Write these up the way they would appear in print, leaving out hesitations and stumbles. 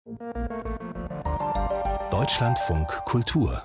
Deutschlandfunk Kultur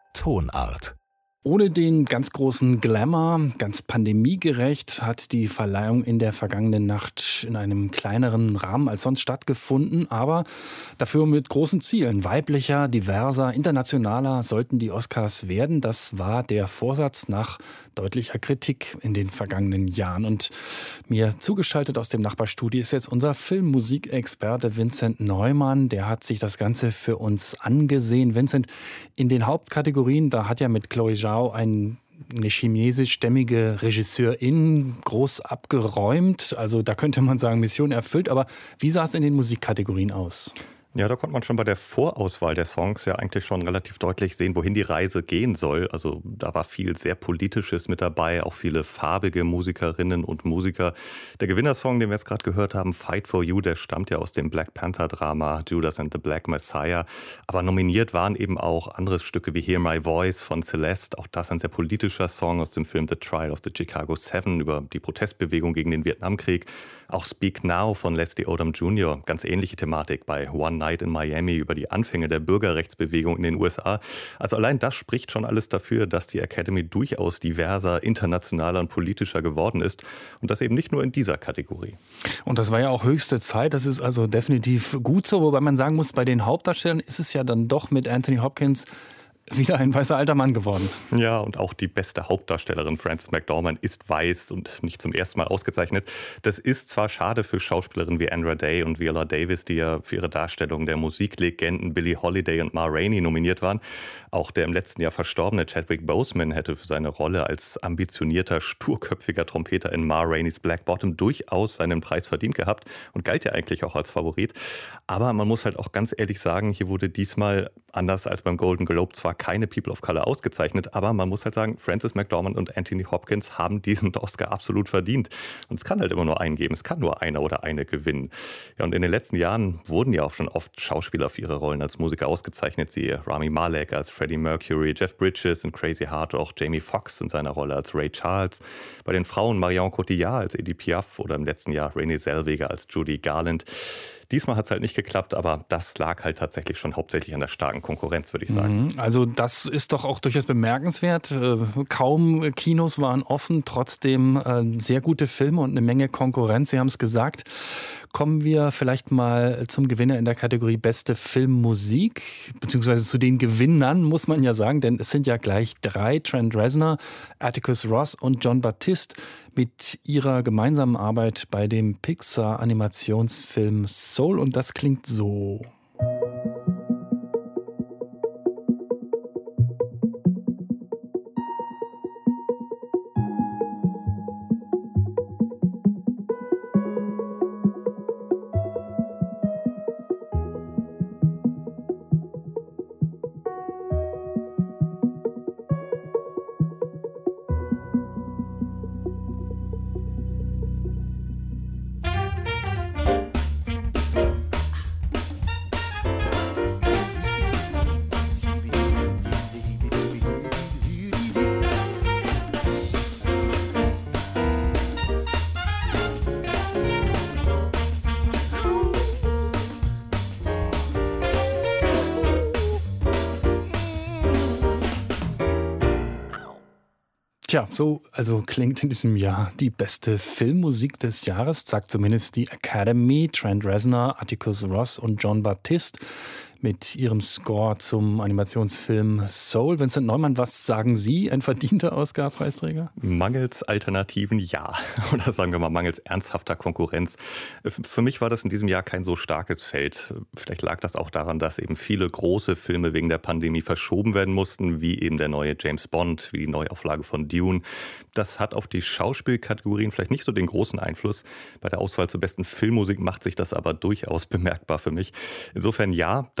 Tonart. Ohne den ganz großen Glamour, ganz pandemiegerecht, hat die Verleihung in der vergangenen Nacht in einem kleineren Rahmen als sonst stattgefunden, aber dafür mit großen Zielen. Weiblicher, diverser, internationaler sollten die Oscars werden. Das war der Vorsatz nach deutlicher Kritik in den vergangenen Jahren. Und mir zugeschaltet aus dem Nachbarstudio ist jetzt unser Filmmusikexperte Vincent Neumann. Der hat sich das Ganze für uns angesehen. Vincent, in den Hauptkategorien, da hat ja mit Chloe Zhao eine chinesischstämmige Regisseurin groß abgeräumt. Also da könnte man sagen, Mission erfüllt. Aber wie sah es in den Musikkategorien aus? Ja, da konnte man schon bei der Vorauswahl der Songs ja eigentlich schon relativ deutlich sehen, wohin die Reise gehen soll. Also da war viel sehr Politisches mit dabei, auch viele farbige Musikerinnen und Musiker. Der Gewinnersong, den wir jetzt gerade gehört haben, Fight for You, der stammt ja aus dem Black Panther-Drama Judas and the Black Messiah. Aber nominiert waren eben auch andere Stücke wie Hear My Voice von Celeste. Auch das ein sehr politischer Song aus dem Film The Trial of the Chicago 7 über die Protestbewegung gegen den Vietnamkrieg. Auch Speak Now von Leslie Odom Jr., ganz ähnliche Thematik bei One Night in Miami über die Anfänge der Bürgerrechtsbewegung in den USA. Also allein das spricht schon alles dafür, dass die Academy durchaus diverser, internationaler und politischer geworden ist. Und das eben nicht nur in dieser Kategorie. Und das war ja auch höchste Zeit. Das ist also definitiv gut so. Wobei man sagen muss, bei den Hauptdarstellern ist es ja dann doch mit Anthony Hopkins wieder ein weißer alter Mann geworden. Ja, und auch die beste Hauptdarstellerin Frances McDormand ist weiß und nicht zum ersten Mal ausgezeichnet. Das ist zwar schade für Schauspielerinnen wie Andra Day und Viola Davis, die ja für ihre Darstellung der Musiklegenden Billie Holiday und Ma Rainey nominiert waren. Auch der im letzten Jahr verstorbene Chadwick Boseman hätte für seine Rolle als ambitionierter, sturköpfiger Trompeter in Ma Raineys Black Bottom durchaus seinen Preis verdient gehabt und galt ja eigentlich auch als Favorit. Aber man muss halt auch ganz ehrlich sagen, hier wurde diesmal, anders als beim Golden Globe, zwar keine People of Color ausgezeichnet, aber man muss halt sagen, Frances McDormand und Anthony Hopkins haben diesen Oscar absolut verdient. Und es kann halt immer nur einen geben, es kann nur einer oder eine gewinnen. Ja, und in den letzten Jahren wurden ja auch schon oft Schauspieler für ihre Rollen als Musiker ausgezeichnet, siehe Rami Malek als Freddie Mercury, Jeff Bridges in Crazy Heart, auch Jamie Foxx in seiner Rolle als Ray Charles. Bei den Frauen Marion Cotillard als Edith Piaf oder im letzten Jahr Renée Zellweger als Judy Garland. Diesmal hat es halt nicht geklappt, aber das lag halt tatsächlich schon hauptsächlich an der starken Konkurrenz, würde ich sagen. Also das ist doch auch durchaus bemerkenswert. Kaum Kinos waren offen, trotzdem sehr gute Filme und eine Menge Konkurrenz. Sie haben es gesagt. Kommen wir vielleicht mal zum Gewinner in der Kategorie Beste Filmmusik, beziehungsweise zu den Gewinnern, muss man ja sagen, denn es sind ja gleich 3, Trent Reznor, Atticus Ross und Jon Batiste, mit ihrer gemeinsamen Arbeit bei dem Pixar-Animationsfilm Soul. Und das klingt so. Tja, so also klingt in diesem Jahr die beste Filmmusik des Jahres, sagt zumindest die Academy. Trent Reznor, Atticus Ross und Jon Batiste mit ihrem Score zum Animationsfilm Soul. Vincent Neumann, was sagen Sie? Ein verdienter Oscar-Preisträger? Mangels Alternativen ja. Oder sagen wir mal mangels ernsthafter Konkurrenz. Für mich war das in diesem Jahr kein so starkes Feld. Vielleicht lag das auch daran, dass eben viele große Filme wegen der Pandemie verschoben werden mussten, wie eben der neue James Bond, wie die Neuauflage von Dune. Das hat auf die Schauspielkategorien vielleicht nicht so den großen Einfluss. Bei der Auswahl zur besten Filmmusik macht sich das aber durchaus bemerkbar für mich. Insofern ja, da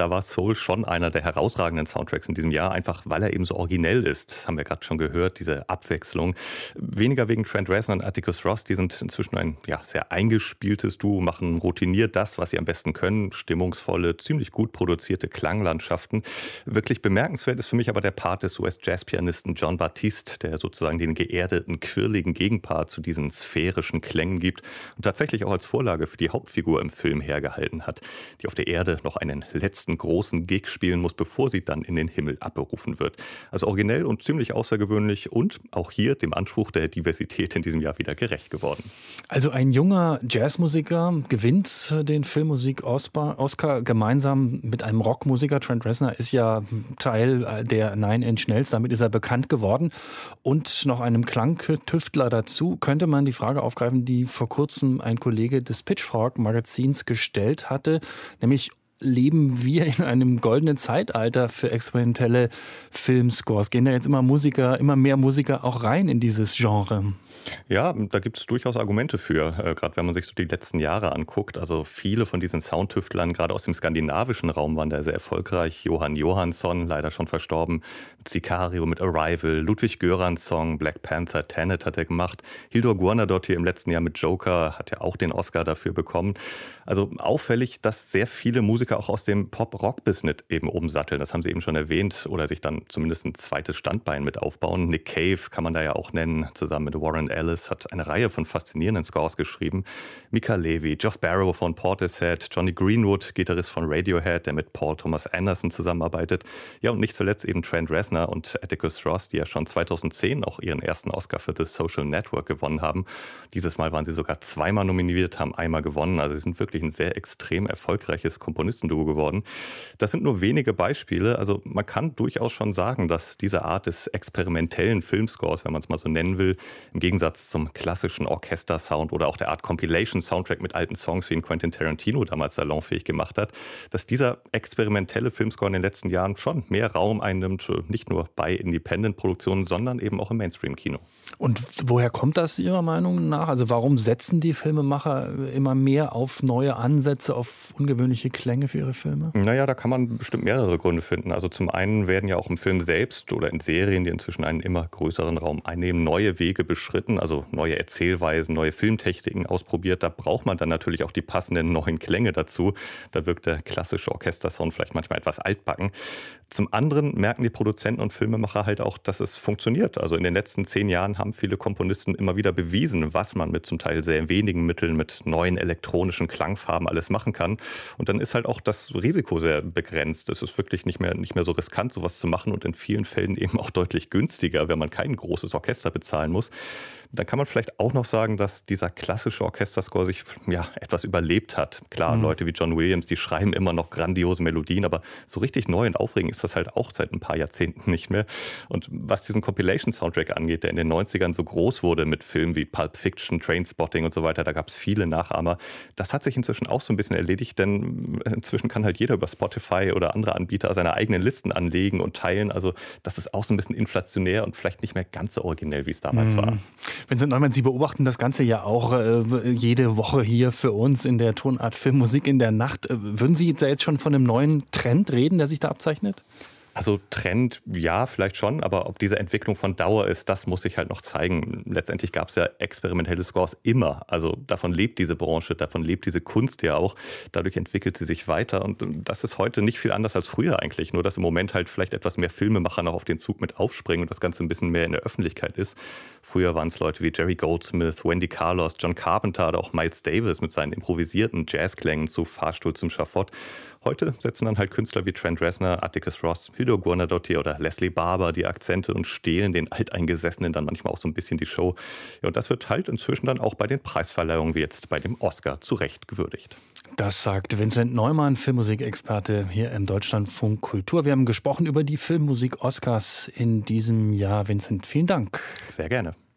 da war Soul schon einer der herausragenden Soundtracks in diesem Jahr, einfach weil er eben so originell ist. Das haben wir gerade schon gehört, diese Abwechslung. Weniger wegen Trent Reznor und Atticus Ross, die sind inzwischen ein sehr eingespieltes Duo, machen routiniert das, was sie am besten können. Stimmungsvolle, ziemlich gut produzierte Klanglandschaften. Wirklich bemerkenswert ist für mich aber der Part des US-Jazz-Pianisten Jon Batiste, der sozusagen den geerdeten, quirligen Gegenpart zu diesen sphärischen Klängen gibt und tatsächlich auch als Vorlage für die Hauptfigur im Film hergehalten hat, die auf der Erde noch einen letzten großen Gig spielen muss, bevor sie dann in den Himmel abberufen wird. Also originell und ziemlich außergewöhnlich und auch hier dem Anspruch der Diversität in diesem Jahr wieder gerecht geworden. Also ein junger Jazzmusiker gewinnt den Filmmusik-Oscar gemeinsam mit einem Rockmusiker. Trent Reznor ist ja Teil der Nine Inch Nails, damit ist er bekannt geworden. Und noch einem Klangtüftler dazu. Könnte man die Frage aufgreifen, die vor kurzem ein Kollege des Pitchfork-Magazins gestellt hatte, nämlich: Leben wir in einem goldenen Zeitalter für experimentelle Filmscores? Gehen da jetzt immer mehr Musiker auch rein in dieses Genre? Ja, da gibt es durchaus Argumente für, gerade wenn man sich so die letzten Jahre anguckt. Also viele von diesen Soundtüftlern, gerade aus dem skandinavischen Raum, waren da sehr erfolgreich. Johan Johansson, leider schon verstorben, mit Sicario, mit Arrival, Ludwig Göransson, Black Panther, Tenet hat er gemacht. Hildur Guðnadóttir im letzten Jahr mit Joker hat ja auch den Oscar dafür bekommen. Also auffällig, dass sehr viele Musiker auch aus dem Pop-Rock-Business eben oben satteln. Das haben Sie eben schon erwähnt oder sich dann zumindest ein zweites Standbein mit aufbauen. Nick Cave kann man da ja auch nennen, zusammen mit Warren Ellis, hat eine Reihe von faszinierenden Scores geschrieben. Mika Levy, Geoff Barrow von Portishead, Johnny Greenwood, Gitarrist von Radiohead, der mit Paul Thomas Anderson zusammenarbeitet. Ja, und nicht zuletzt eben Trent Reznor und Atticus Ross, die ja schon 2010 auch ihren ersten Oscar für The Social Network gewonnen haben. Dieses Mal waren sie sogar zweimal nominiert, haben einmal gewonnen. Also sie sind wirklich ein sehr extrem erfolgreiches Komponistenduo geworden. Das sind nur wenige Beispiele. Also man kann durchaus schon sagen, dass diese Art des experimentellen Filmscores, wenn man es mal so nennen will, im Gegensatz zum klassischen Orchestersound oder auch der Art Compilation-Soundtrack mit alten Songs, wie ihn Quentin Tarantino damals salonfähig gemacht hat, dass dieser experimentelle Filmscore in den letzten Jahren schon mehr Raum einnimmt, nicht nur bei Independent-Produktionen, sondern eben auch im Mainstream-Kino. Und woher kommt das Ihrer Meinung nach? Also warum setzen die Filmemacher immer mehr auf neue Ansätze, auf ungewöhnliche Klänge für ihre Filme? Naja, da kann man bestimmt mehrere Gründe finden. Also zum einen werden ja auch im Film selbst oder in Serien, die inzwischen einen immer größeren Raum einnehmen, neue Wege beschritten, also neue Erzählweisen, neue Filmtechniken ausprobiert. Da braucht man dann natürlich auch die passenden neuen Klänge dazu. Da wirkt der klassische Orchestersound vielleicht manchmal etwas altbacken. Zum anderen merken die Produzenten und Filmemacher halt auch, dass es funktioniert. Also in den letzten 10 Jahren haben viele Komponisten immer wieder bewiesen, was man mit zum Teil sehr wenigen Mitteln, mit neuen elektronischen Klangfarben alles machen kann. Und dann ist halt auch das Risiko sehr begrenzt. Es ist wirklich nicht mehr so riskant, sowas zu machen und in vielen Fällen eben auch deutlich günstiger, wenn man kein großes Orchester bezahlen muss. Dann kann man vielleicht auch noch sagen, dass dieser klassische Orchesterscore sich etwas überlebt hat. Klar, Leute wie John Williams, die schreiben immer noch grandiose Melodien, aber so richtig neu und aufregend ist das halt auch seit ein paar Jahrzehnten nicht mehr. Und was diesen Compilation-Soundtrack angeht, der in den 90ern so groß wurde mit Filmen wie Pulp Fiction, Trainspotting und so weiter, da gab es viele Nachahmer. Das hat sich inzwischen auch so ein bisschen erledigt, denn inzwischen kann halt jeder über Spotify oder andere Anbieter seine eigenen Listen anlegen und teilen. Also das ist auch so ein bisschen inflationär und vielleicht nicht mehr ganz so originell, wie es damals war. Vincent Neumann, Sie beobachten das Ganze ja auch jede Woche hier für uns in der Tonart Filmmusik in der Nacht. Würden Sie da jetzt schon von einem neuen Trend reden, der sich da abzeichnet? Also Trend, ja, vielleicht schon, aber ob diese Entwicklung von Dauer ist, das muss sich halt noch zeigen. Letztendlich gab es ja experimentelle Scores immer. Also davon lebt diese Branche, davon lebt diese Kunst ja auch. Dadurch entwickelt sie sich weiter und das ist heute nicht viel anders als früher eigentlich. Nur dass im Moment halt vielleicht etwas mehr Filmemacher noch auf den Zug mit aufspringen und das Ganze ein bisschen mehr in der Öffentlichkeit ist. Früher waren es Leute wie Jerry Goldsmith, Wendy Carlos, John Carpenter oder auch Miles Davis mit seinen improvisierten Jazzklängen zu Fahrstuhl zum Schafott. Heute setzen dann halt Künstler wie Trent Reznor, Atticus Ross, Hildur Guðnadóttir oder Leslie Barber die Akzente und stehlen den Alteingesessenen dann manchmal auch so ein bisschen die Show. Ja, und das wird halt inzwischen dann auch bei den Preisverleihungen wie jetzt bei dem Oscar zu Recht gewürdigt. Das sagt Vincent Neumann, Filmmusikexperte hier im Deutschlandfunk Kultur. Wir haben gesprochen über die Filmmusik-Oscars in diesem Jahr. Vincent, vielen Dank. Sehr gerne.